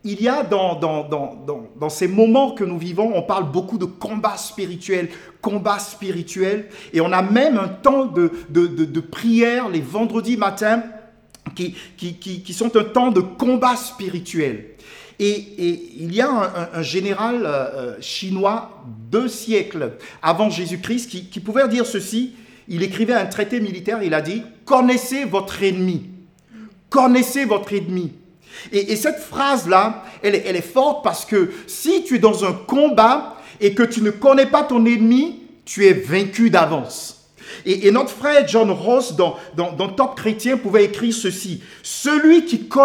il y a dans ces moments que nous vivons, on parle beaucoup de combat spirituel, et on a même un temps de prière les vendredis matins qui sont un temps de combat spirituel. Et il y a un général chinois 2 siècles avant Jésus-Christ qui pouvait dire ceci. Il écrivait un traité militaire, il a dit « Connaissez votre ennemi ». Connaissez votre ennemi. Et cette phrase-là, elle est forte parce que si tu es dans un combat et que tu ne connais pas ton ennemi, tu es vaincu d'avance. Et notre frère John Ross, dans Top Chrétien, pouvait écrire ceci. Celui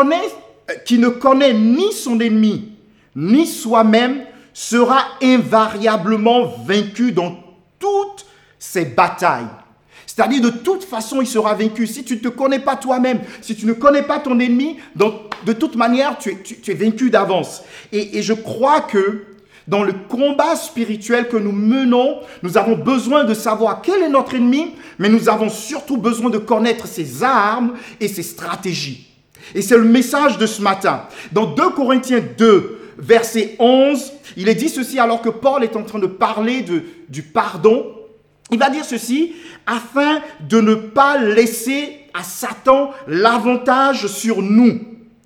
qui ne connaît ni son ennemi, ni soi-même, sera invariablement vaincu dans toutes ses batailles. C'est-à-dire, de toute façon, il sera vaincu. Si tu ne te connais pas toi-même, si tu ne connais pas ton ennemi, donc, de toute manière, tu es vaincu d'avance. Et je crois que dans le combat spirituel que nous menons, nous avons besoin de savoir quel est notre ennemi, mais nous avons surtout besoin de connaître ses armes et ses stratégies. Et c'est le message de ce matin. Dans 2 Corinthiens 2, verset 11, il est dit ceci alors que Paul est en train de parler du pardon. Il va dire ceci, afin de ne pas laisser à Satan l'avantage sur nous,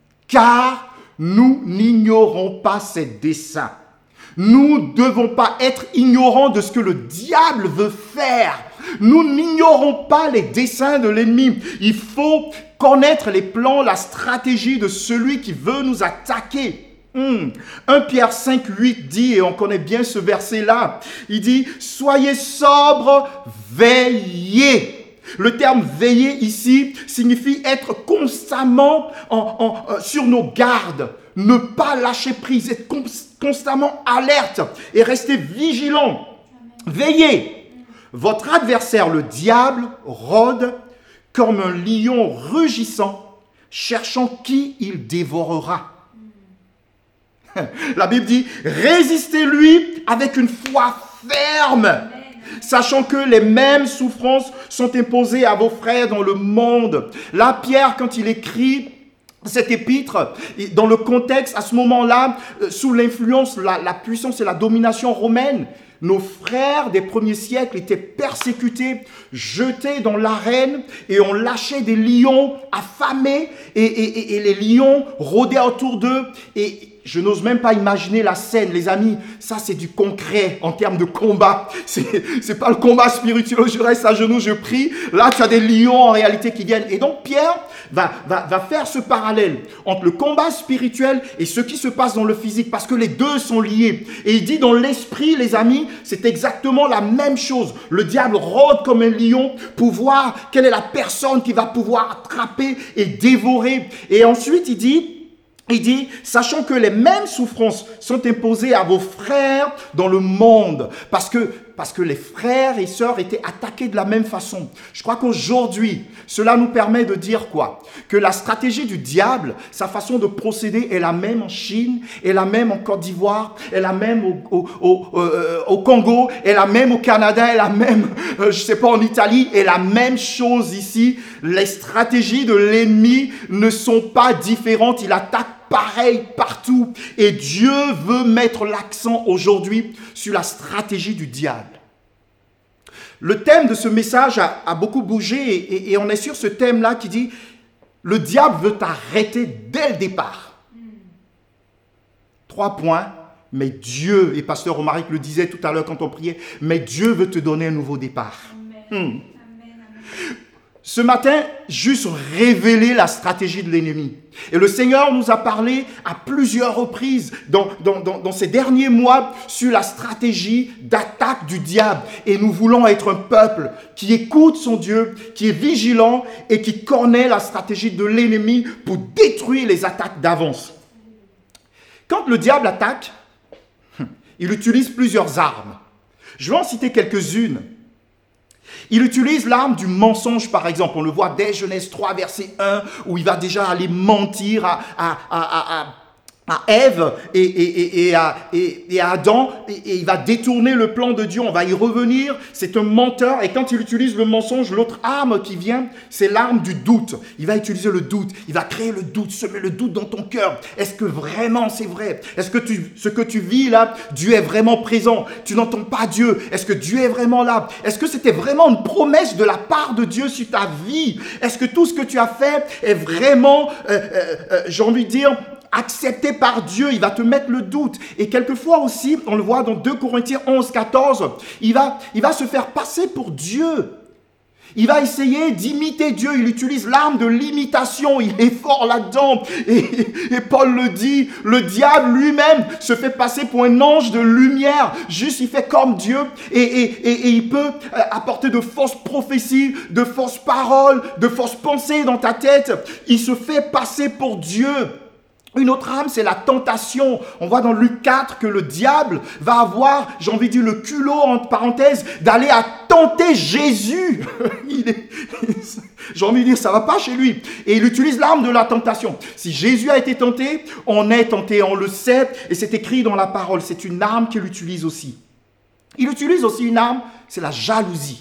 car nous n'ignorons pas ses desseins. Nous ne devons pas être ignorants de ce que le diable veut faire. Nous n'ignorons pas les desseins de l'ennemi. Il faut connaître les plans, la stratégie de celui qui veut nous attaquer. 1 Pierre 5, 8 dit, et on connaît bien ce verset-là, il dit « Soyez sobres, veillez ». Le terme « veiller » ici signifie être constamment sur nos gardes, ne pas lâcher prise, être constamment alerte et rester vigilant. Veillez. Votre adversaire, le diable, rôde comme un lion rugissant, cherchant qui il dévorera. La Bible dit, résistez-lui avec une foi ferme, sachant que les mêmes souffrances sont imposées à vos frères dans le monde. Là, Pierre, quand il écrit cet épître, dans le contexte, à ce moment-là, sous l'influence, la puissance et la domination romaine, nos frères des premiers siècles étaient persécutés, jetés dans l'arène et on lâchait des lions affamés et les lions rôdaient autour d'eux. Et je n'ose même pas imaginer la scène, les amis. Ça, c'est du concret en termes de combat. C'est pas le combat spirituel. Je reste à genoux, je prie. Là, tu as des lions en réalité qui viennent. Et donc, Pierre va faire ce parallèle entre le combat spirituel et ce qui se passe dans le physique, parce que les deux sont liés. Et il dit dans l'esprit, les amis, c'est exactement la même chose. Le diable rôde comme un lion pour voir quelle est la personne qui va pouvoir attraper et dévorer. Et ensuite, il dit, sachant que les mêmes souffrances sont imposées à vos frères dans le monde, parce que les frères et sœurs étaient attaqués de la même façon. Je crois qu'aujourd'hui, cela nous permet de dire quoi? Que la stratégie du diable, sa façon de procéder est la même en Chine, est la même en Côte d'Ivoire, est la même au Congo, est la même au Canada, est la même, en Italie, est la même chose ici. Les stratégies de l'ennemi ne sont pas différentes. Il attaque pareil partout. Et Dieu veut mettre l'accent aujourd'hui sur la stratégie du diable. Le thème de ce message a beaucoup bougé et on est sur ce thème-là qui dit « Le diable veut t'arrêter dès le départ ». 3 points, mais Dieu, et pasteur Romaric le disait tout à l'heure quand on priait, mais Dieu veut te donner un nouveau départ. Amen. Ce matin, juste révéler la stratégie de l'ennemi. Et le Seigneur nous a parlé à plusieurs reprises dans ces derniers mois sur la stratégie d'attaque du diable. Et nous voulons être un peuple qui écoute son Dieu, qui est vigilant et qui connaît la stratégie de l'ennemi pour détruire les attaques d'avance. Quand le diable attaque, il utilise plusieurs armes. Je vais en citer quelques-unes. Il utilise l'arme du mensonge, par exemple. On le voit dès Genèse 3, verset 1, où il va déjà aller mentir à Ève et à Adam, et il va détourner le plan de Dieu, on va y revenir, c'est un menteur, et quand il utilise le mensonge, l'autre arme qui vient, c'est l'arme du doute. Il va utiliser le doute, il va créer le doute, semer le doute dans ton cœur. Est-ce que vraiment c'est vrai? Est-ce que ce que tu vis là, Dieu est vraiment présent? Tu n'entends pas Dieu? Est-ce que Dieu est vraiment là? Est-ce que c'était vraiment une promesse de la part de Dieu sur ta vie? Est-ce que tout ce que tu as fait est vraiment, j'ai envie de dire, accepté par Dieu? Il va te mettre le doute. Et quelquefois aussi, on le voit dans 2 Corinthiens 11, 14, il va se faire passer pour Dieu. Il va essayer d'imiter Dieu. Il utilise l'arme de l'imitation. Il est fort là-dedans. Et Paul le dit, le diable lui-même se fait passer pour un ange de lumière. Juste, il fait comme Dieu. Et il peut apporter de fausses prophéties, de fausses paroles, de fausses pensées dans ta tête. Il se fait passer pour Dieu. Une autre arme, c'est la tentation. On voit dans Luc 4 que le diable va avoir, j'ai envie de dire, le culot, entre parenthèses, d'aller à tenter Jésus. J'ai envie de dire, ça ne va pas chez lui. Et il utilise l'arme de la tentation. Si Jésus a été tenté, on est tenté, on le sait, et c'est écrit dans la parole. C'est une arme qu'il utilise aussi. Il utilise aussi une arme, c'est la jalousie.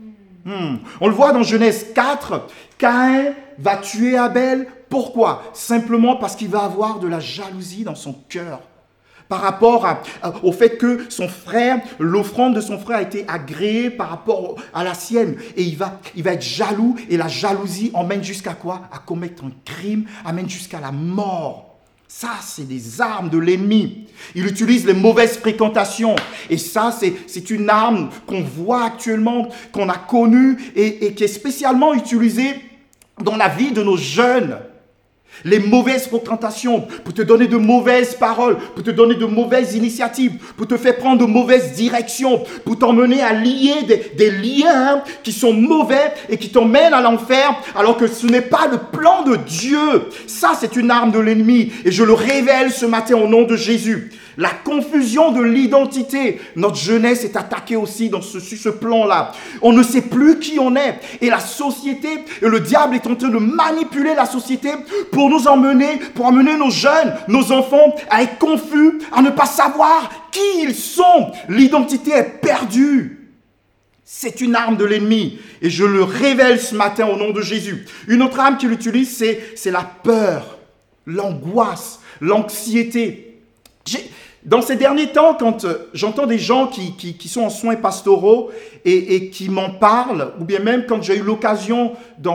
On le voit dans Genèse 4, Caïn va tuer Abel. Pourquoi? Simplement parce qu'il va avoir de la jalousie dans son cœur par rapport au fait que son frère, l'offrande de son frère a été agréée par rapport à la sienne. Et il va être jaloux, et la jalousie emmène jusqu'à quoi? À commettre un crime, amène jusqu'à la mort. Ça, c'est des armes de l'ennemi. Il utilise les mauvaises fréquentations. Et ça, c'est une arme qu'on voit actuellement, qu'on a connue et qui est spécialement utilisée dans la vie de nos jeunes. Les mauvaises fréquentations pour te donner de mauvaises paroles, pour te donner de mauvaises initiatives, pour te faire prendre de mauvaises directions, pour t'emmener à lier des liens qui sont mauvais et qui t'emmènent à l'enfer, alors que ce n'est pas le plan de Dieu. Ça, c'est une arme de l'ennemi, et je le révèle ce matin au nom de Jésus. La confusion de l'identité. Notre jeunesse est attaquée aussi sur ce plan-là. On ne sait plus qui on est. Et la société, et le diable est en train de manipuler la société pour emmener nos jeunes, nos enfants à être confus, à ne pas savoir qui ils sont. L'identité est perdue. C'est une arme de l'ennemi. Et je le révèle ce matin au nom de Jésus. Une autre arme qu'il utilise, c'est la peur, l'angoisse, l'anxiété. Dans ces derniers temps, quand j'entends des gens qui sont en soins pastoraux et qui m'en parlent, ou bien même quand j'ai eu l'occasion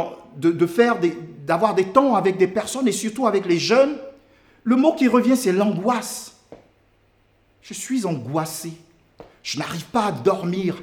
d'avoir des temps avec des personnes et surtout avec les jeunes, le mot qui revient, c'est l'angoisse. Je suis angoissé. Je n'arrive pas à dormir.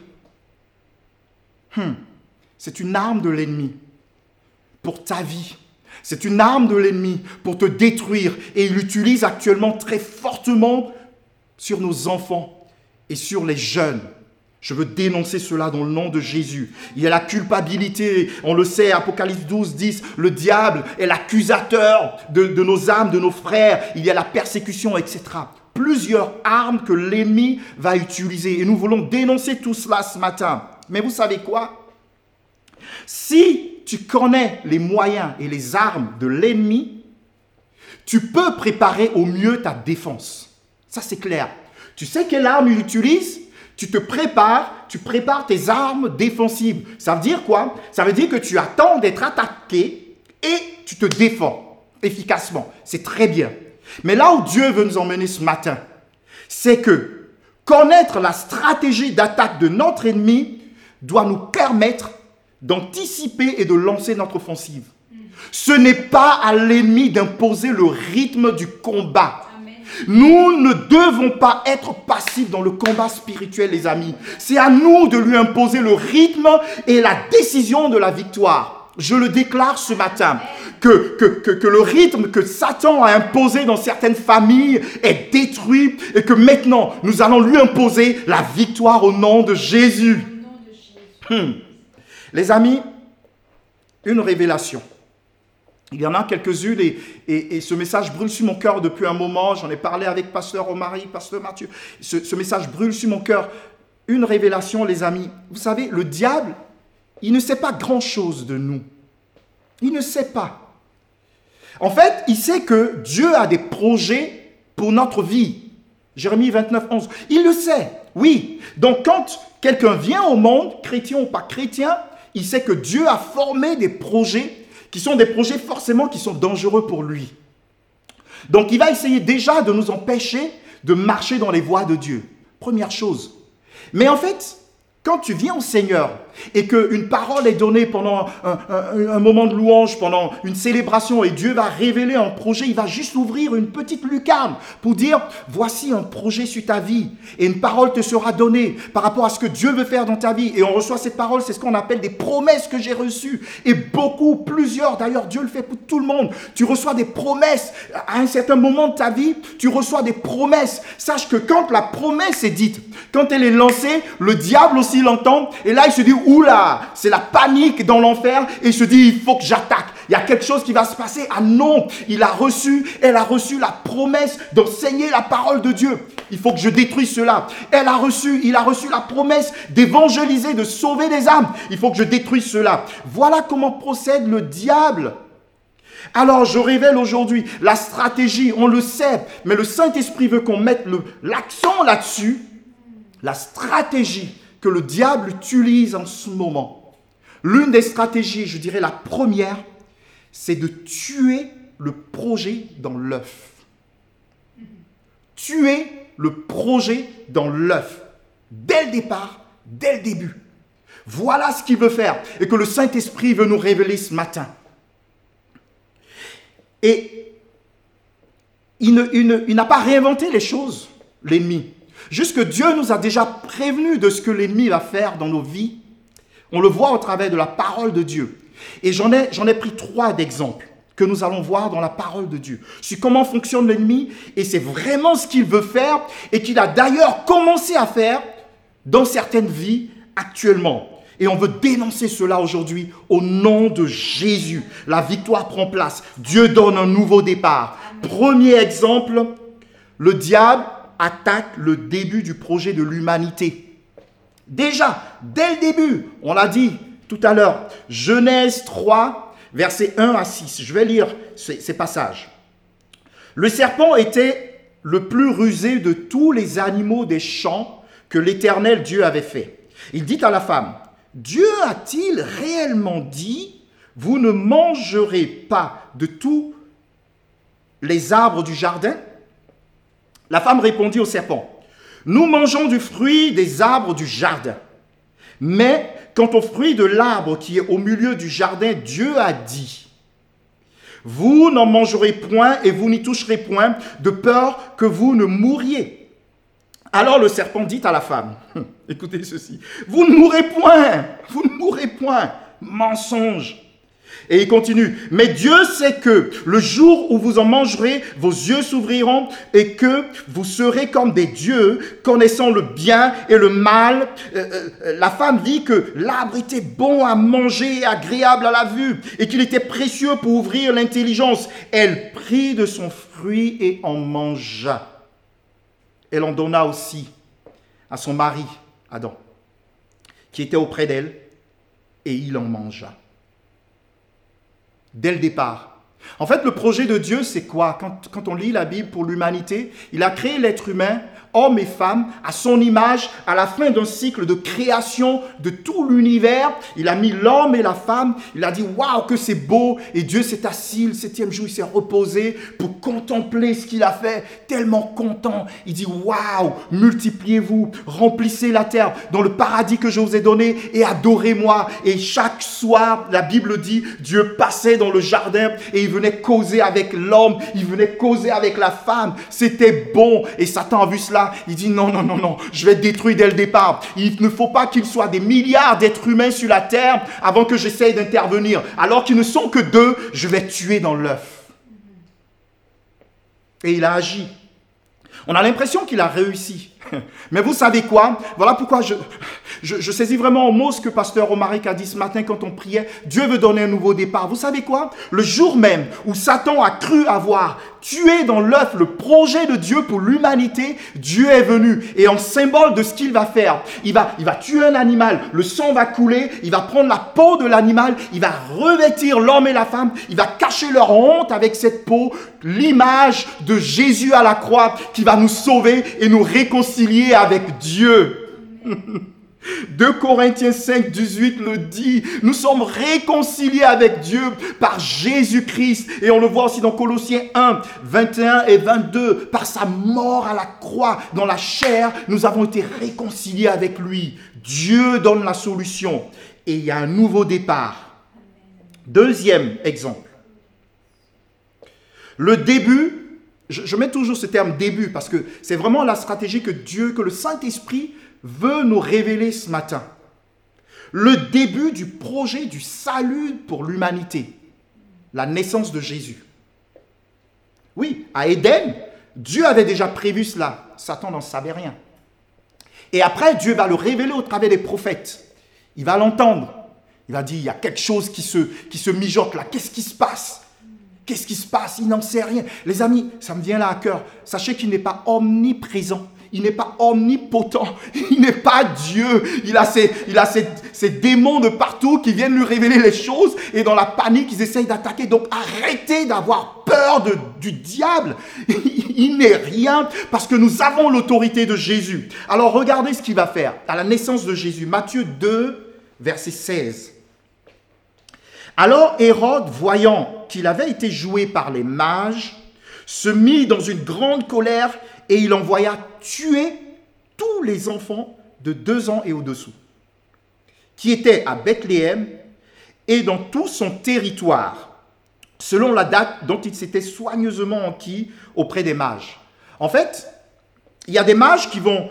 C'est une arme de l'ennemi pour ta vie. C'est une arme de l'ennemi pour te détruire. Et il l'utilise actuellement très fortement sur nos enfants et sur les jeunes. Je veux dénoncer cela dans le nom de Jésus. Il y a la culpabilité, on le sait, Apocalypse 12, 10, le diable est l'accusateur de nos âmes, de nos frères. Il y a la persécution, etc. Plusieurs armes que l'ennemi va utiliser. Et nous voulons dénoncer tout cela ce matin. Mais vous savez quoi? Si tu connais les moyens et les armes de l'ennemi, tu peux préparer au mieux ta défense. Ça, c'est clair. Tu sais quelle arme il utilise? Tu prépares tes armes défensives. Ça veut dire quoi? Ça veut dire que tu attends d'être attaqué et tu te défends efficacement. C'est très bien. Mais là où Dieu veut nous emmener ce matin, c'est que connaître la stratégie d'attaque de notre ennemi doit nous permettre d'anticiper et de lancer notre offensive. Ce n'est pas à l'ennemi d'imposer le rythme du combat. Nous ne devons pas être passifs dans le combat spirituel, les amis. C'est à nous de lui imposer le rythme et la décision de la victoire. Je le déclare ce matin, que le rythme que Satan a imposé dans certaines familles est détruit et que maintenant, nous allons lui imposer la victoire au nom de Jésus. Les amis, une révélation. Il y en a quelques-unes et ce message brûle sur mon cœur depuis un moment. J'en ai parlé avec Pasteur Omari, Pasteur Mathieu. Ce message brûle sur mon cœur. Une révélation, les amis. Vous savez, le diable, il ne sait pas grand-chose de nous. Il ne sait pas. En fait, il sait que Dieu a des projets pour notre vie. Jérémie 29, 11. Il le sait, oui. Donc quand quelqu'un vient au monde, chrétien ou pas chrétien, il sait que Dieu a formé des projets qui sont des projets forcément qui sont dangereux pour lui. Donc il va essayer déjà de nous empêcher de marcher dans les voies de Dieu. Première chose. Mais en fait, quand tu viens au Seigneur et qu'une parole est donnée pendant un moment de louange, pendant une célébration, et Dieu va révéler un projet, il va juste ouvrir une petite lucarne pour dire, voici un projet sur ta vie. Et une parole te sera donnée par rapport à ce que Dieu veut faire dans ta vie. Et on reçoit cette parole, c'est ce qu'on appelle des promesses que j'ai reçues. Et plusieurs, d'ailleurs Dieu le fait pour tout le monde. Tu reçois des promesses. À un certain moment de ta vie, tu reçois des promesses. Sache que quand la promesse est dite, quand elle est lancée, le diable aussi l'entend. Et là, il se dit, oula, c'est la panique dans l'enfer. Et il se dit, il faut que j'attaque. Il y a quelque chose qui va se passer. Ah non, elle a reçu la promesse d'enseigner la parole de Dieu. Il faut que je détruise cela. Il a reçu la promesse d'évangéliser, de sauver des âmes. Il faut que je détruise cela. Voilà comment procède le diable. Alors, je révèle aujourd'hui la stratégie, on le sait, mais le Saint-Esprit veut qu'on mette l'accent là-dessus, la stratégie que le diable utilise en ce moment. L'une des stratégies, je dirais la première, c'est de tuer le projet dans l'œuf. Tuer le projet dans l'œuf. Dès le départ, dès le début. Voilà ce qu'il veut faire et que le Saint-Esprit veut nous révéler ce matin. Et il n'a pas réinventé les choses, l'ennemi. Juste que Dieu nous a déjà prévenu de ce que l'ennemi va faire dans nos vies. On le voit au travers de la parole de Dieu. Et j'en ai pris 3 d'exemples que nous allons voir dans la parole de Dieu. Sur comment fonctionne l'ennemi, et c'est vraiment ce qu'il veut faire, et qu'il a d'ailleurs commencé à faire dans certaines vies actuellement. Et on veut dénoncer cela aujourd'hui au nom de Jésus. La victoire prend place. Dieu donne un nouveau départ. Premier exemple, le diable attaque le début du projet de l'humanité. Déjà, dès le début, on l'a dit tout à l'heure, Genèse 3, versets 1 à 6. Je vais lire ces passages. Le serpent était le plus rusé de tous les animaux des champs que l'Éternel Dieu avait fait. Il dit à la femme, Dieu a-t-il réellement dit, vous ne mangerez pas de tous les arbres du jardin? La femme répondit au serpent, nous mangeons du fruit des arbres du jardin. Mais quant au fruit de l'arbre qui est au milieu du jardin, Dieu a dit, vous n'en mangerez point et vous n'y toucherez point, de peur que vous ne mouriez. Alors le serpent dit à la femme, écoutez ceci, vous ne mourrez point, mensonge. Et il continue, mais Dieu sait que le jour où vous en mangerez, vos yeux s'ouvriront et que vous serez comme des dieux, connaissant le bien et le mal. La femme vit que l'arbre était bon à manger et agréable à la vue et qu'il était précieux pour ouvrir l'intelligence. Elle prit de son fruit et en mangea. Elle en donna aussi à son mari, Adam, qui était auprès d'elle, et il en mangea. Dès le départ. En fait, le projet de Dieu, c'est quoi? Quand on lit la Bible pour l'humanité, il a créé l'être humain, hommes et femmes, à son image, à la fin d'un cycle de création de tout l'univers. Il a mis l'homme et la femme. Il a dit, waouh, que c'est beau. Et Dieu s'est assis, le 7e jour, il s'est reposé pour contempler ce qu'il a fait. Tellement content. Il dit, waouh, multipliez-vous, remplissez la terre dans le paradis que je vous ai donné et adorez-moi. Et chaque soir, la Bible dit, Dieu passait dans le jardin et il venait causer avec l'homme, il venait causer avec la femme. C'était bon. Et Satan a vu cela. Il dit non, je vais détruire dès le départ. Il ne faut pas qu'il soit des milliards d'êtres humains sur la terre avant que j'essaye d'intervenir. Alors qu'ils ne sont que 2, je vais tuer dans l'œuf. Et il a agi. On a l'impression qu'il a réussi. Mais vous savez quoi? Voilà pourquoi je saisis vraiment au mot ce que pasteur Romaric a dit ce matin quand on priait. Dieu veut donner un nouveau départ. Vous savez quoi? Le jour même où Satan a cru avoir tuer dans l'œuf le projet de Dieu pour l'humanité, Dieu est venu. Et en symbole de ce qu'il va faire, il va tuer un animal, le sang va couler, il va prendre la peau de l'animal, il va revêtir l'homme et la femme, il va cacher leur honte avec cette peau, l'image de Jésus à la croix qui va nous sauver et nous réconcilier avec Dieu. 2 Corinthiens 5, 18 le dit, nous sommes réconciliés avec Dieu par Jésus-Christ. Et on le voit aussi dans Colossiens 1, 21 et 22. Par sa mort à la croix, dans la chair, nous avons été réconciliés avec lui. Dieu donne la solution. Et il y a un nouveau départ. Deuxième exemple. Le début, je mets toujours ce terme début parce que c'est vraiment la stratégie que Dieu, que le Saint-Esprit veut nous révéler ce matin. Le début du projet du salut pour l'humanité. La naissance de Jésus. Oui, à Éden, Dieu avait déjà prévu cela. Satan n'en savait rien. Et après, Dieu va le révéler au travers des prophètes. Il va l'entendre. Il va dire, il y a quelque chose qui se mijote là. Qu'est-ce qui se passe? Qu'est-ce qui se passe? Il n'en sait rien. Les amis, ça me vient là à cœur. Sachez qu'il n'est pas omniprésent. Il n'est pas omnipotent. Il n'est pas Dieu. Il a ces démons de partout qui viennent lui révéler les choses. Et dans la panique, ils essayent d'attaquer. Donc arrêtez d'avoir peur du diable. Il n'est rien parce que nous avons l'autorité de Jésus. Alors regardez ce qu'il va faire à la naissance de Jésus. Matthieu 2, verset 16. Alors Hérode, voyant qu'il avait été joué par les mages, se mit dans une grande colère et il envoya tuer tous les enfants de 2 ans et au-dessous, qui étaient à Bethléem et dans tout son territoire, selon la date dont il s'était soigneusement enquis auprès des mages. En fait, il y a des mages qui vont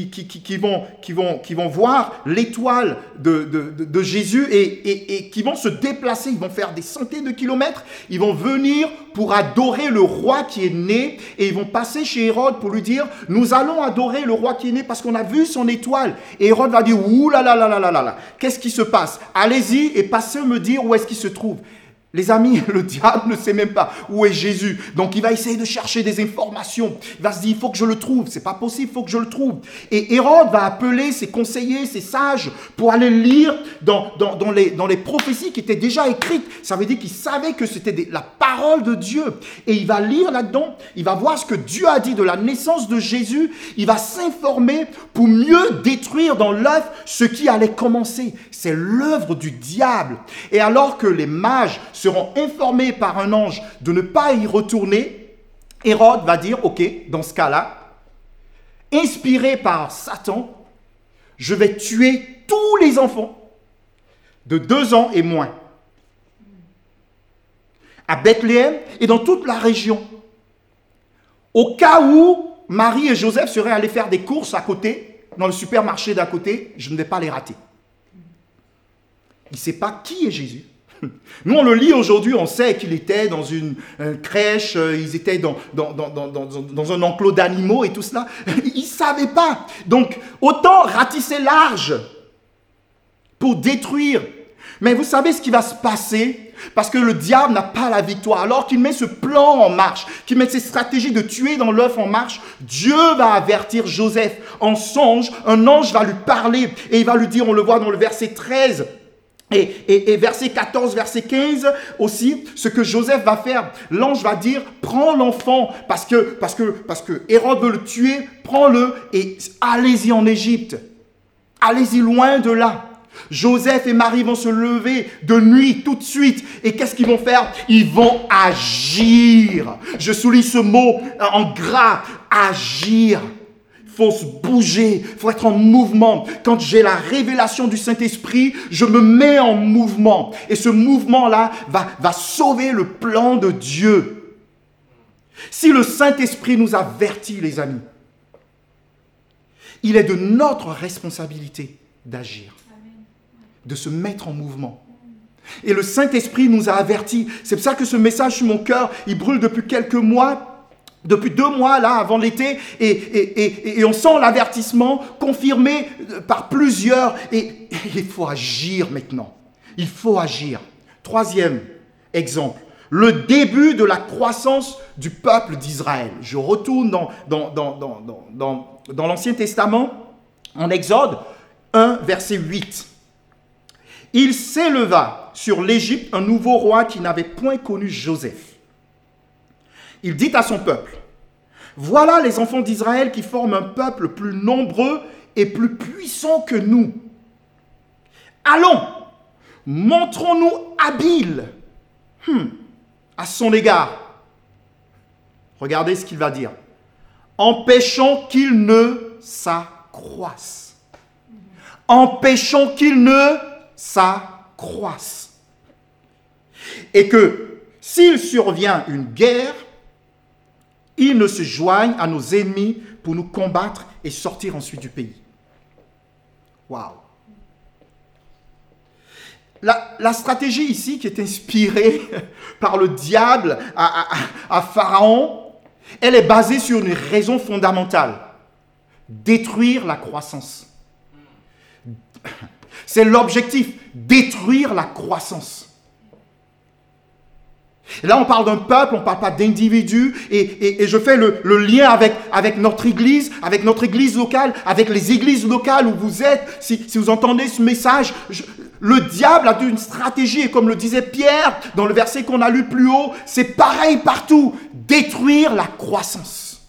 voir l'étoile de Jésus et qui vont se déplacer. Ils vont faire des centaines de kilomètres. Ils vont venir pour adorer le roi qui est né. Et ils vont passer chez Hérode pour lui dire, nous allons adorer le roi qui est né parce qu'on a vu son étoile. Et Hérode va dire, ouh là là là là là là, qu'est-ce qui se passe? Allez-y et passez me dire où est-ce qu'il se trouve. Les amis, le diable ne sait même pas où est Jésus. Donc, il va essayer de chercher des informations. Il va se dire, il faut que je le trouve. C'est pas possible, il faut que je le trouve. Et Hérode va appeler ses conseillers, ses sages, pour aller lire dans les prophéties qui étaient déjà écrites. Ça veut dire qu'il savait que c'était la parole de Dieu. Et il va lire là-dedans. Il va voir ce que Dieu a dit de la naissance de Jésus. Il va s'informer pour mieux détruire dans l'œuf ce qui allait commencer. C'est l'œuvre du diable. Et alors que les mages seront informés par un ange de ne pas y retourner, Hérode va dire, ok, dans ce cas-là, inspiré par Satan, je vais tuer tous les enfants de 2 ans et moins à Bethléem et dans toute la région. Au cas où Marie et Joseph seraient allés faire des courses à côté, dans le supermarché d'à côté, je ne vais pas les rater. Il ne sait pas qui est Jésus. Nous, on le lit aujourd'hui, on sait qu'il était dans une crèche, ils étaient dans un enclos d'animaux et tout cela. Ils ne savaient pas. Donc, autant ratisser large pour détruire. Mais vous savez ce qui va se passer? Parce que le diable n'a pas la victoire. Alors qu'il met ce plan en marche, qu'il met ses stratégies de tuer dans l'œuf en marche, Dieu va avertir Joseph. En songe, un ange va lui parler et il va lui dire, on le voit dans le verset 13, et verset 14, verset 15 aussi, ce que Joseph va faire, l'ange va dire, prends l'enfant, parce que Hérode veut le tuer, prends-le et allez-y en Égypte. Allez-y loin de là. Joseph et Marie vont se lever de nuit tout de suite. Et qu'est-ce qu'ils vont faire? Ils vont agir. Je souligne ce mot en gras, agir. Il faut se bouger, il faut être en mouvement. Quand j'ai la révélation du Saint-Esprit, je me mets en mouvement. Et ce mouvement-là va sauver le plan de Dieu. Si le Saint-Esprit nous avertit, les amis, il est de notre responsabilité d'agir, de se mettre en mouvement. Et le Saint-Esprit nous a avertis. C'est pour ça que ce message sur mon cœur, il brûle depuis quelques mois. Depuis 2 mois, là, avant l'été, et on sent l'avertissement confirmé par plusieurs. Et il faut agir maintenant. Il faut agir. 3e exemple. le début de la croissance du peuple d'Israël. Je retourne dans l'Ancien Testament, en Exode 1, verset 8. Il s'éleva sur l'Égypte un nouveau roi qui n'avait point connu Joseph. Il dit à son peuple, « Voilà les enfants d'Israël qui forment un peuple plus nombreux et plus puissant que nous. Allons, montrons-nous habiles à son égard. » Regardez ce qu'il va dire. « Empêchons qu'il ne s'accroisse. Empêchons qu'il ne s'accroisse. Et que s'il survient une guerre, il ne se joigne à nos ennemis pour nous combattre et sortir ensuite du pays. » Waouh! La stratégie ici qui est inspirée par le diable à Pharaon, elle est basée sur une raison fondamentale. Détruire la croissance. C'est l'objectif, détruire la croissance. Et là, on parle d'un peuple, on ne parle pas d'individus. Et je fais le lien avec notre église locale, avec les églises locales où vous êtes. Si vous entendez ce message, le diable a une stratégie. Et comme le disait Pierre dans le verset qu'on a lu plus haut, c'est pareil partout. Détruire la croissance.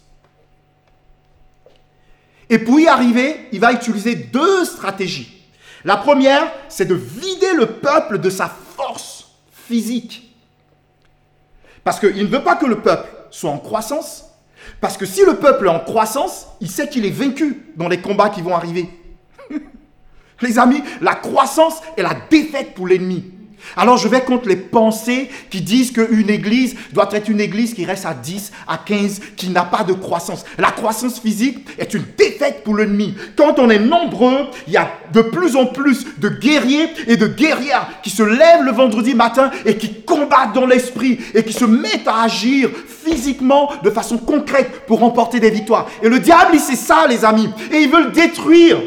Et pour y arriver, il va utiliser deux stratégies. La première, c'est de vider le peuple de sa force physique. Parce qu'il ne veut pas que le peuple soit en croissance. Parce que si le peuple est en croissance, il sait qu'il est vaincu dans les combats qui vont arriver. Les amis, la croissance est la défaite pour l'ennemi. Alors je vais contre les pensées qui disent qu'une église doit être une église qui reste à 10, à 15, qui n'a pas de croissance. La croissance physique est une défaite pour l'ennemi. Quand on est nombreux, il y a de plus en plus de guerriers et de guerrières qui se lèvent le vendredi matin et qui combattent dans l'esprit et qui se mettent à agir physiquement de façon concrète pour remporter des victoires. Et le diable, il sait ça, les amis. Et il veut le détruire.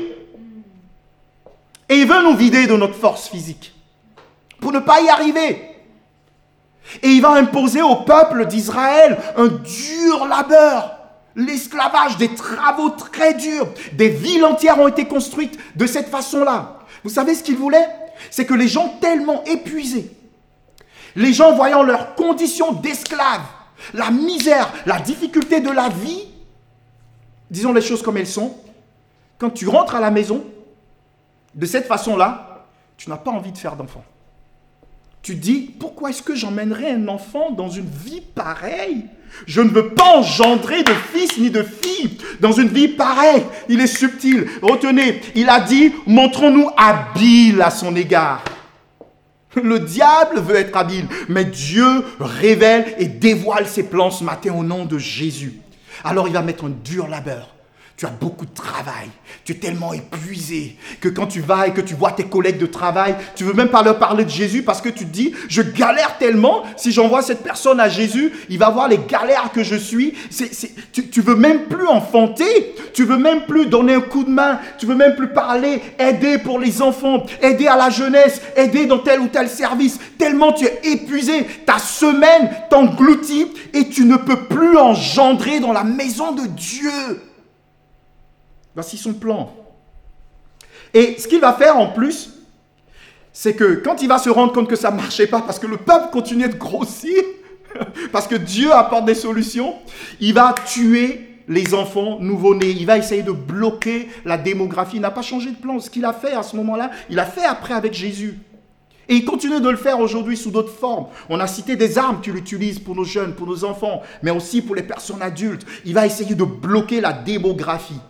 Et il veut nous vider de notre force physique pour ne pas y arriver. Et il va imposer au peuple d'Israël un dur labeur, l'esclavage, des travaux très durs. Des villes entières ont été construites de cette façon-là. Vous savez ce qu'il voulait? C'est que les gens tellement épuisés, les gens voyant leurs conditions d'esclaves, la misère, la difficulté de la vie, disons les choses comme elles sont, quand tu rentres à la maison, de cette façon-là, tu n'as pas envie de faire d'enfant. Tu dis, pourquoi est-ce que j'emmènerais un enfant dans une vie pareille? Je ne veux pas engendrer de fils ni de filles dans une vie pareille. Il est subtil. Retenez, il a dit, montrons-nous habiles à son égard. Le diable veut être habile, mais Dieu révèle et dévoile ses plans ce matin au nom de Jésus. Alors il va mettre un dur labeur. Tu as beaucoup de travail. Tu es tellement épuisé que quand tu vas et que tu vois tes collègues de travail, tu ne veux même pas leur parler de Jésus parce que tu te dis, je galère tellement. Si j'envoie cette personne à Jésus, il va voir les galères que je suis. Tu ne veux même plus enfanter. Tu ne veux même plus donner un coup de main. Tu ne veux même plus parler, aider pour les enfants, aider à la jeunesse, aider dans tel ou tel service. Tellement tu es épuisé. Ta semaine t'engloutit et tu ne peux plus engendrer dans la maison de Dieu. Voici son plan. Et ce qu'il va faire en plus, c'est que quand il va se rendre compte que ça ne marchait pas, parce que le peuple continuait de grossir, parce que Dieu apporte des solutions, il va tuer les enfants nouveau-nés. Il va essayer de bloquer la démographie. Il n'a pas changé de plan. Ce qu'il a fait à ce moment-là, il l'a fait après avec Jésus. Et il continue de le faire aujourd'hui sous d'autres formes. On a cité des armes qu'il utilise pour nos jeunes, pour nos enfants, mais aussi pour les personnes adultes. Il va essayer de bloquer la démographie.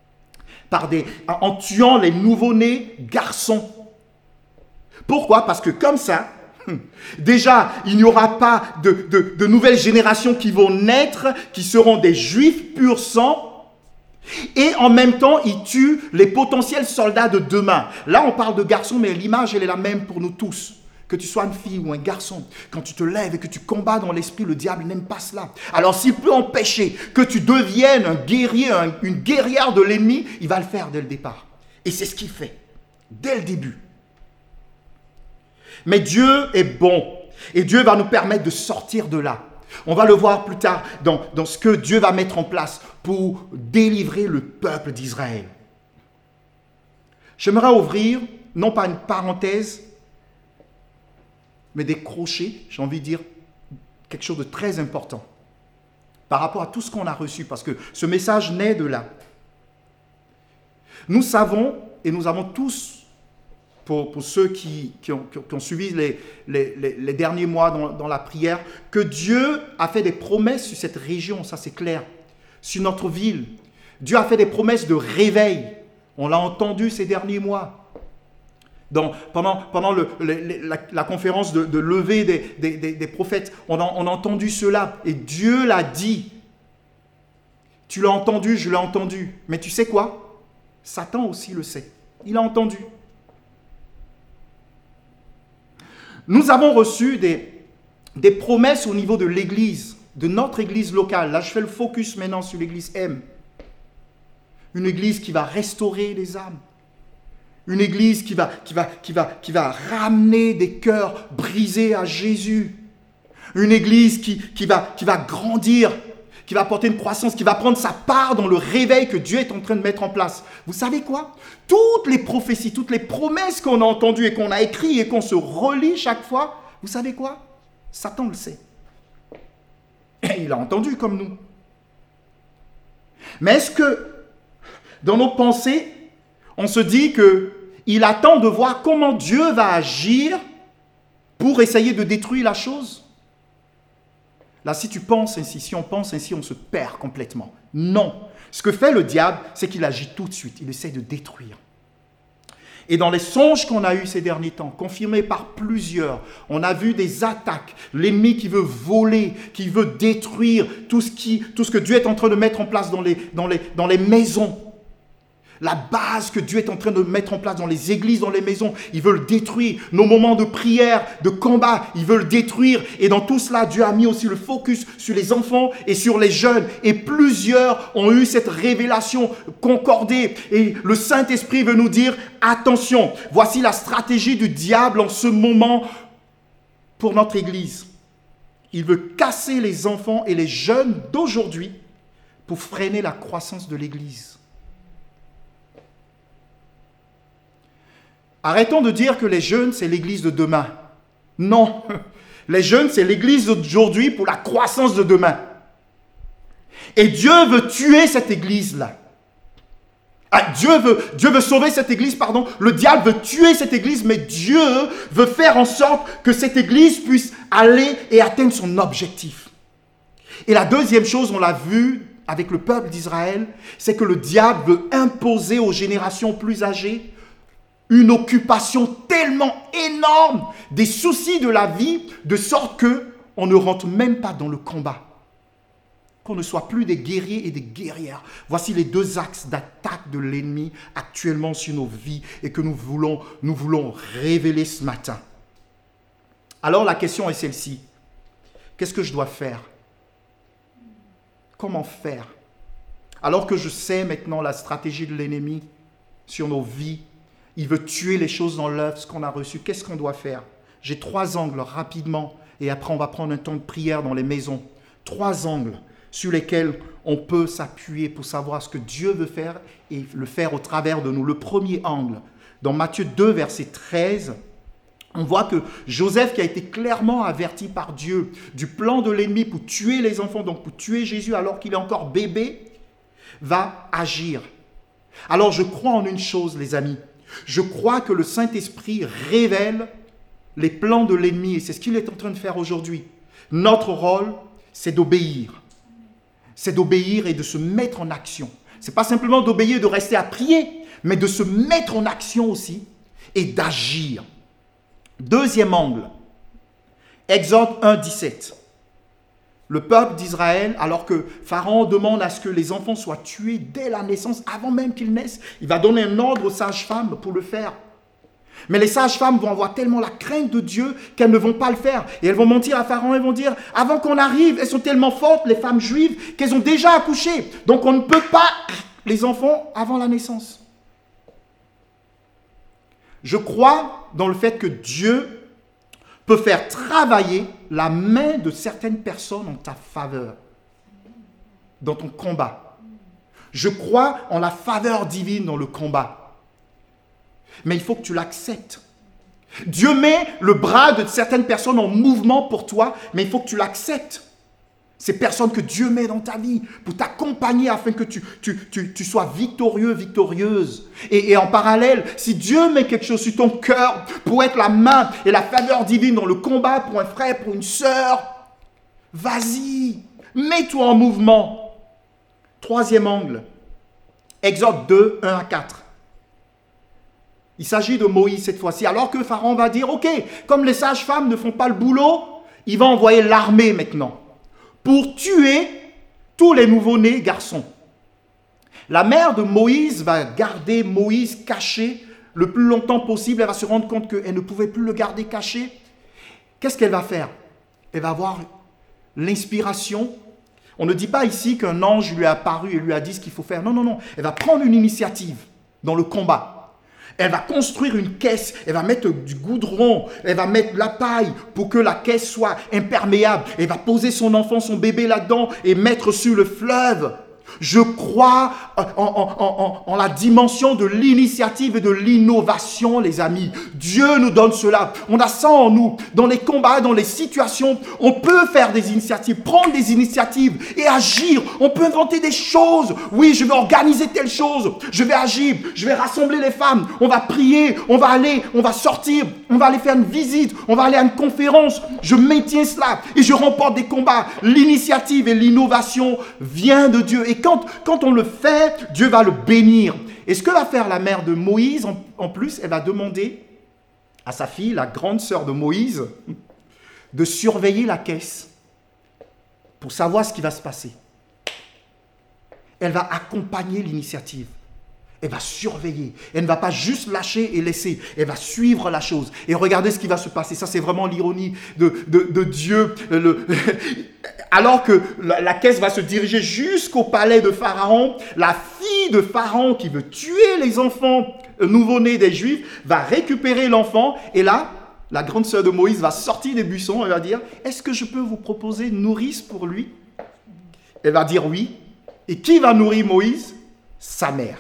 En tuant les nouveau-nés garçons. Pourquoi? Parce que comme ça, déjà, il n'y aura pas de nouvelles générations qui vont naître, qui seront des juifs pur sang. Et en même temps, il tue les potentiels soldats de demain. Là, on parle de garçons, mais l'image, elle est la même pour nous tous. Que tu sois une fille ou un garçon, quand tu te lèves et que tu combats dans l'esprit, le diable n'aime pas cela. Alors s'il peut empêcher que tu deviennes un guerrier, une guerrière de l'ennemi, il va le faire dès le départ. Et c'est ce qu'il fait, dès le début. Mais Dieu est bon. Et Dieu va nous permettre de sortir de là. On va le voir plus tard dans ce que Dieu va mettre en place pour délivrer le peuple d'Israël. J'aimerais ouvrir, non pas une parenthèse, mais des crochets, j'ai envie de dire quelque chose de très important par rapport à tout ce qu'on a reçu, parce que ce message naît de là. Nous savons, et nous avons tous, pour ceux qui ont suivi les derniers mois dans la prière, que Dieu a fait des promesses sur cette région, ça c'est clair, sur notre ville. Dieu a fait des promesses de réveil. On l'a entendu ces derniers mois. Pendant la conférence de levée des prophètes, on a entendu cela. Et Dieu l'a dit. Tu l'as entendu, je l'ai entendu. Mais tu sais quoi? Satan aussi le sait. Il a entendu. Nous avons reçu des promesses au niveau de l'église, de notre église locale. Là, je fais le focus maintenant sur l'église M. Une église qui va restaurer les âmes. Une église qui va ramener des cœurs brisés à Jésus. Une église qui va grandir, qui va apporter une croissance, qui va prendre sa part dans le réveil que Dieu est en train de mettre en place. Vous savez quoi? Toutes les prophéties, toutes les promesses qu'on a entendues et qu'on a écrites et qu'on se relit chaque fois, vous savez quoi? Satan le sait. Et il a entendu comme nous. Mais est-ce que dans nos pensées, on se dit qu'il attend de voir comment Dieu va agir pour essayer de détruire la chose? Là, si tu penses ainsi, si on pense ainsi, on se perd complètement. Non. Ce que fait le diable, c'est qu'il agit tout de suite. Il essaie de détruire. Et dans les songes qu'on a eus ces derniers temps, confirmés par plusieurs, on a vu des attaques. L'ennemi qui veut voler, qui veut détruire tout ce que Dieu est en train de mettre en place dans les maisons. La base que Dieu est en train de mettre en place dans les églises, dans les maisons, il veut le détruire. Nos moments de prière, de combat, il veut le détruire. Et dans tout cela, Dieu a mis aussi le focus sur les enfants et sur les jeunes. Et plusieurs ont eu cette révélation concordée. Et le Saint-Esprit veut nous dire, attention, voici la stratégie du diable en ce moment pour notre église. Il veut casser les enfants et les jeunes d'aujourd'hui pour freiner la croissance de l'église. Arrêtons de dire que les jeunes, c'est l'église de demain. Non, les jeunes, c'est l'église d'aujourd'hui pour la croissance de demain. Et Dieu veut tuer cette église-là. Dieu veut sauver cette église, pardon. Le diable veut tuer cette église, mais Dieu veut faire en sorte que cette église puisse aller et atteindre son objectif. Et la deuxième chose, on l'a vu avec le peuple d'Israël, c'est que le diable veut imposer aux générations plus âgées une occupation tellement énorme des soucis de la vie, de sorte qu'on ne rentre même pas dans le combat. Qu'on ne soit plus des guerriers et des guerrières. Voici les deux axes d'attaque de l'ennemi actuellement sur nos vies et que nous voulons révéler ce matin. Alors la question est celle-ci. Qu'est-ce que je dois faire? Comment faire? Alors que je sais maintenant la stratégie de l'ennemi sur nos vies, il veut tuer les choses dans l'œuvre, ce qu'on a reçu. Qu'est-ce qu'on doit faire? J'ai 3 angles rapidement et après on va prendre un temps de prière dans les maisons. 3 angles sur lesquels on peut s'appuyer pour savoir ce que Dieu veut faire et le faire au travers de nous. Le premier angle, dans Matthieu 2, verset 13, on voit que Joseph, qui a été clairement averti par Dieu du plan de l'ennemi pour tuer les enfants, donc pour tuer Jésus alors qu'il est encore bébé, va agir. Alors je crois en une chose, les amis. Je crois que le Saint-Esprit révèle les plans de l'ennemi et c'est ce qu'il est en train de faire aujourd'hui. Notre rôle, c'est d'obéir. C'est d'obéir et de se mettre en action. Ce n'est pas simplement d'obéir et de rester à prier, mais de se mettre en action aussi et d'agir. Deuxième angle, Exode 1, 17. Le peuple d'Israël, alors que Pharaon demande à ce que les enfants soient tués dès la naissance, avant même qu'ils naissent, il va donner un ordre aux sages-femmes pour le faire. Mais les sages-femmes vont avoir tellement la crainte de Dieu qu'elles ne vont pas le faire. Et elles vont mentir à Pharaon, elles vont dire, avant qu'on arrive, elles sont tellement fortes, les femmes juives, qu'elles ont déjà accouché. Donc on ne peut pas les enfants avant la naissance. Je crois dans le fait que Dieu peut faire travailler la main de certaines personnes en ta faveur, dans ton combat. Je crois en la faveur divine dans le combat. Mais il faut que tu l'acceptes. Dieu met le bras de certaines personnes en mouvement pour toi, mais il faut que tu l'acceptes. Ces personnes que Dieu met dans ta vie pour t'accompagner afin que tu sois victorieux, victorieuse. Et en parallèle, si Dieu met quelque chose sur ton cœur pour être la main et la faveur divine dans le combat pour un frère, pour une sœur, vas-y, mets-toi en mouvement. Troisième angle, Exode 2, 1 à 4. Il s'agit de Moïse cette fois-ci. Alors que Pharaon va dire, ok, comme les sages-femmes ne font pas le boulot, il va envoyer l'armée maintenant pour tuer tous les nouveau-nés garçons. La mère de Moïse va garder Moïse caché le plus longtemps possible. Elle va se rendre compte qu'elle ne pouvait plus le garder caché. Qu'est-ce qu'elle va faire? Elle va avoir l'inspiration. On ne dit pas ici qu'un ange lui est apparu et lui a dit ce qu'il faut faire. Non, non, non. Elle va prendre une initiative dans le combat. Elle va construire une caisse, elle va mettre du goudron, elle va mettre la paille pour que la caisse soit imperméable. Elle va poser son enfant, son bébé là-dedans et mettre sur le fleuve. Je crois en la dimension de l'initiative et de l'innovation, les amis. Dieu nous donne cela. On a ça en nous. Dans les combats, dans les situations, on peut faire des initiatives, prendre des initiatives et agir. On peut inventer des choses. Oui, je vais organiser telle chose. Je vais agir. Je vais rassembler les femmes. On va prier. On va aller. On va sortir. On va aller faire une visite. On va aller à une conférence. Je maintiens cela et je remporte des combats. L'initiative et l'innovation vient de Dieu. Et quand on le fait, Dieu va le bénir. Et ce que va faire la mère de Moïse, en plus, elle va demander à sa fille, la grande sœur de Moïse, de surveiller la caisse pour savoir ce qui va se passer. Elle va accompagner l'initiative. Elle va surveiller. Elle ne va pas juste lâcher et laisser. Elle va suivre la chose. Et regardez ce qui va se passer. Ça, c'est vraiment l'ironie de Dieu. Alors que la caisse va se diriger jusqu'au palais de Pharaon, la fille de Pharaon qui veut tuer les enfants nouveau-nés des Juifs va récupérer l'enfant. Et là, la grande sœur de Moïse va sortir des buissons et va dire, est-ce que je peux vous proposer une nourrice pour lui? Elle va dire oui. Et qui va nourrir Moïse? Sa mère.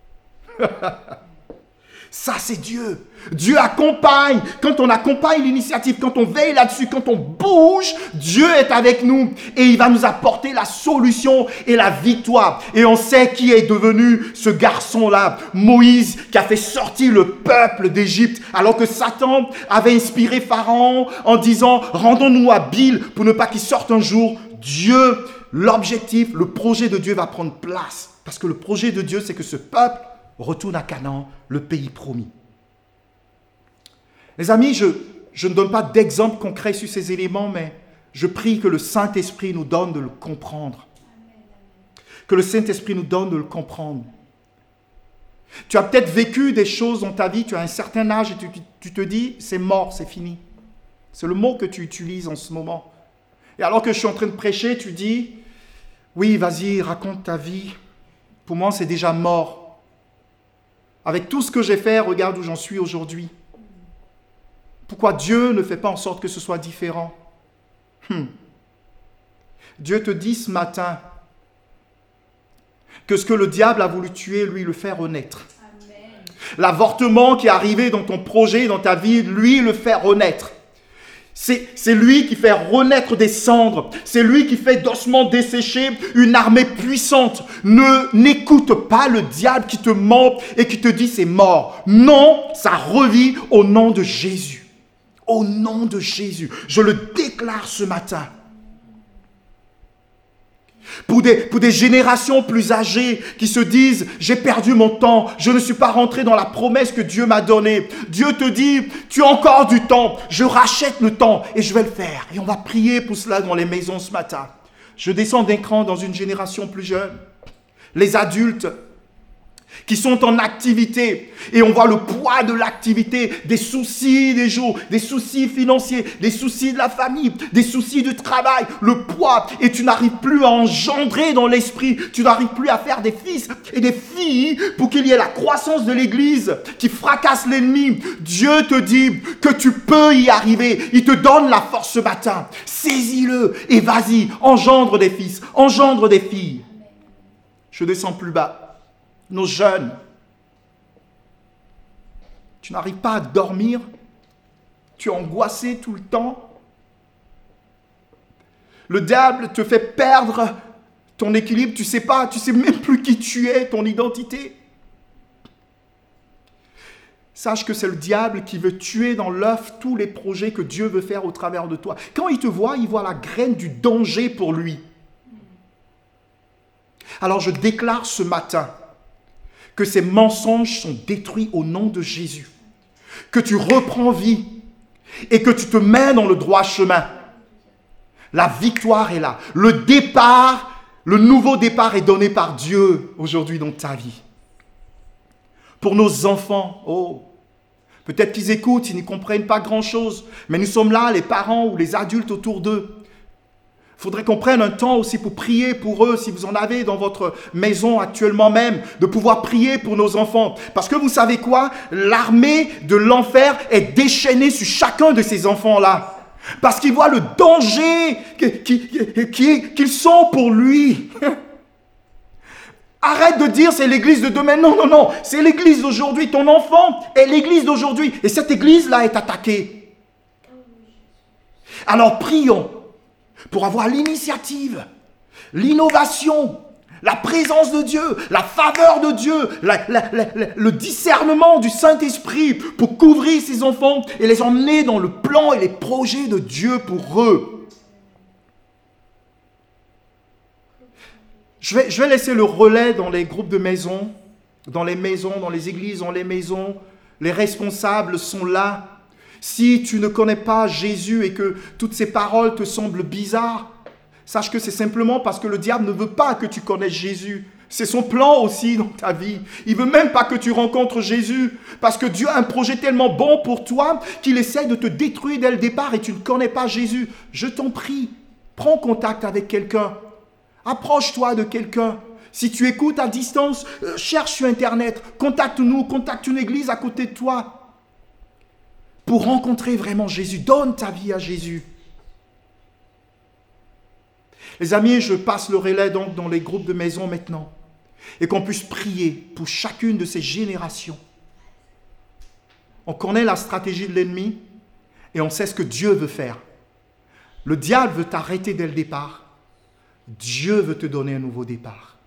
Ça, c'est Dieu. Dieu accompagne. Quand on accompagne l'initiative, quand on veille là-dessus, quand on bouge, Dieu est avec nous et il va nous apporter la solution et la victoire. Et on sait qui est devenu ce garçon-là, Moïse, qui a fait sortir le peuple d'Égypte, alors que Satan avait inspiré Pharaon en disant « Rendons-nous habiles pour ne pas qu'il sorte un jour. » Dieu, l'objectif, le projet de Dieu va prendre place. Parce que le projet de Dieu, c'est que ce peuple retourne à Canaan, le pays promis. Les amis, je ne donne pas d'exemple concret sur ces éléments, mais je prie que le Saint-Esprit nous donne de le comprendre. Que le Saint-Esprit nous donne de le comprendre. Tu as peut-être vécu des choses dans ta vie, tu as un certain âge et tu te dis, c'est mort, c'est fini. C'est le mot que tu utilises en ce moment. Et alors que je suis en train de prêcher, tu dis, oui, vas-y, raconte ta vie. Pour moi, c'est déjà mort. Avec tout ce que j'ai fait, regarde où j'en suis aujourd'hui. Pourquoi Dieu ne fait pas en sorte que ce soit différent? Dieu te dit ce matin que ce que le diable a voulu tuer, lui, le fait renaître. Amen. L'avortement qui est arrivé dans ton projet, dans ta vie, lui, le fait renaître. C'est lui qui fait renaître des cendres. C'est lui qui fait d'ossements desséchés une armée puissante. N'écoute pas le diable qui te ment et qui te dit c'est mort. Non, ça revit au nom de Jésus. Au nom de Jésus. Je le déclare ce matin. Pour des générations plus âgées qui se disent « J'ai perdu mon temps, je ne suis pas rentré dans la promesse que Dieu m'a donnée. » Dieu te dit « Tu as encore du temps, je rachète le temps et je vais le faire. » Et on va prier pour cela dans les maisons ce matin. Je descends d'un cran dans une génération plus jeune. Les adultes, qui sont en activité. Et on voit le poids de l'activité, des soucis des jours, des soucis financiers, des soucis de la famille, des soucis du travail, le poids. Et tu n'arrives plus à engendrer dans l'esprit, tu n'arrives plus à faire des fils et des filles pour qu'il y ait la croissance de l'Église qui fracasse l'ennemi. Dieu te dit que tu peux y arriver. Il te donne la force ce matin. Saisis-le et vas-y, engendre des fils, engendre des filles. Je descends plus bas. Nos jeunes, tu n'arrives pas à dormir, tu es angoissé tout le temps. Le diable te fait perdre ton équilibre, tu sais même plus qui tu es, ton identité. Sache que c'est le diable qui veut tuer dans l'œuf tous les projets que Dieu veut faire au travers de toi. Quand il te voit, il voit la graine du danger pour lui. Alors je déclare ce matin que ces mensonges sont détruits au nom de Jésus. Que tu reprends vie et que tu te mets dans le droit chemin. La victoire est là. Le départ, le nouveau départ est donné par Dieu aujourd'hui dans ta vie. Pour nos enfants, peut-être qu'ils écoutent, ils ne comprennent pas grand-chose, mais nous sommes là, les parents ou les adultes autour d'eux. Il faudrait qu'on prenne un temps aussi pour prier pour eux, si vous en avez dans votre maison actuellement même, de pouvoir prier pour nos enfants. Parce que vous savez quoi? L'armée de l'enfer est déchaînée sur chacun de ces enfants-là. Parce qu'ils voient le danger qu'ils sont pour lui. Arrête de dire c'est l'église de demain. Non. C'est l'église d'aujourd'hui. Ton enfant est l'église d'aujourd'hui. Et cette église-là est attaquée. Alors prions pour avoir l'initiative, l'innovation, la présence de Dieu, la faveur de Dieu, le discernement du Saint-Esprit pour couvrir ces enfants et les emmener dans le plan et les projets de Dieu pour eux. Je vais laisser le relais dans les groupes de maisons, dans les églises, dans les maisons. Les responsables sont là. Si tu ne connais pas Jésus et que toutes ces paroles te semblent bizarres, sache que c'est simplement parce que le diable ne veut pas que tu connaisses Jésus. C'est son plan aussi dans ta vie. Il ne veut même pas que tu rencontres Jésus parce que Dieu a un projet tellement bon pour toi qu'il essaie de te détruire dès le départ et tu ne connais pas Jésus. Je t'en prie, prends contact avec quelqu'un. Approche-toi de quelqu'un. Si tu écoutes à distance, cherche sur Internet, contacte-nous, contacte une église à côté de toi. Pour rencontrer vraiment Jésus, donne ta vie à Jésus. Les amis, je passe le relais donc dans les groupes de maison maintenant. Et qu'on puisse prier pour chacune de ces générations. On connaît la stratégie de l'ennemi et on sait ce que Dieu veut faire. Le diable veut t'arrêter dès le départ. Dieu veut te donner un nouveau départ.